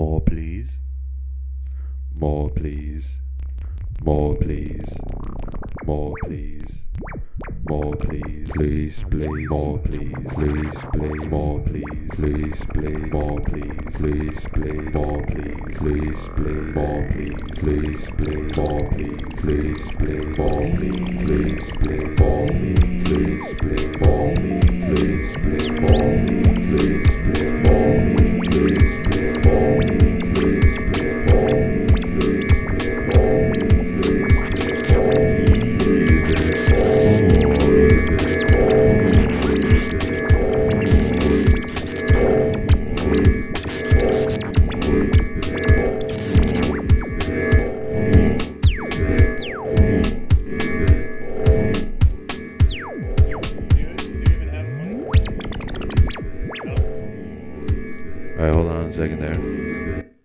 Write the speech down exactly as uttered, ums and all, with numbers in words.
More please. More please. More please. More please. More please. Please, please. More please. Please, please. More please. Please, please. More please. Please, please. More please. Please, please. More please. Please, please. More please. Please, please. More please. Please, please. More please. Please, please. More please. Please, please. More please. Please, please. More please. Please, please. More please. Please, please. More please. Alright, hold on a second there.